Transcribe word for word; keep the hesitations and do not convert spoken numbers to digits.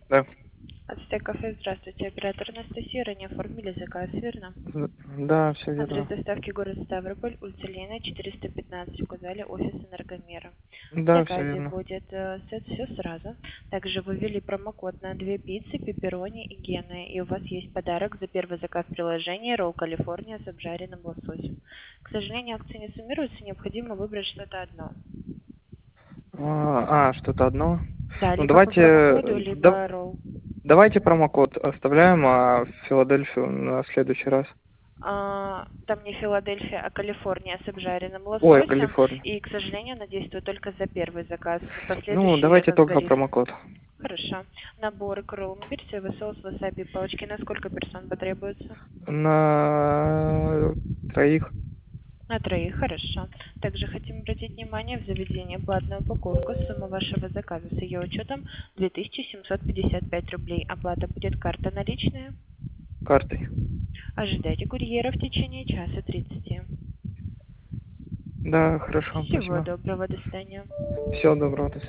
Да. Ацтек кафе, здравствуйте. Оператор Анастасия, ранее оформили заказ, верно? Д- Да, все Адрес верно. доставки город Ставрополь, улица Ленина, четыреста пятнадцать, указали офис энергомера. В Да, все заказе верно. будет э, сет все сразу. Также вы ввели промокод на две пиццы, пепперони и гены. И у вас есть подарок за первый заказ приложения Ролл Калифорния с обжаренным лососем. К сожалению, акции не суммируются, необходимо выбрать что-то одно. А, а, что-то одно. Да, Ну либо по давайте, промокоду, э, да- либо ролл. давайте промокод оставляем, а Филадельфию на следующий раз. А, там не Филадельфия, а Калифорния с обжаренным Ой, лососем. Калифорния. И, к сожалению, она действует только за первый заказ. Ну, Последующий давайте только разгорится. промокод. Хорошо. Набор кролл. Наберите соевый соус, васаби, палочки. На сколько персон потребуется? На троих. На троих, хорошо. Также хотим обратить внимание в заведении платную упаковку. Сумма вашего заказа с ее учетом две тысячи семьсот пятьдесят пять рублей. Оплата будет карта наличная. Картой. Ожидайте курьера в течение часа тридцати. Да, хорошо, Всего спасибо. доброго, до свидания. Всего доброго. До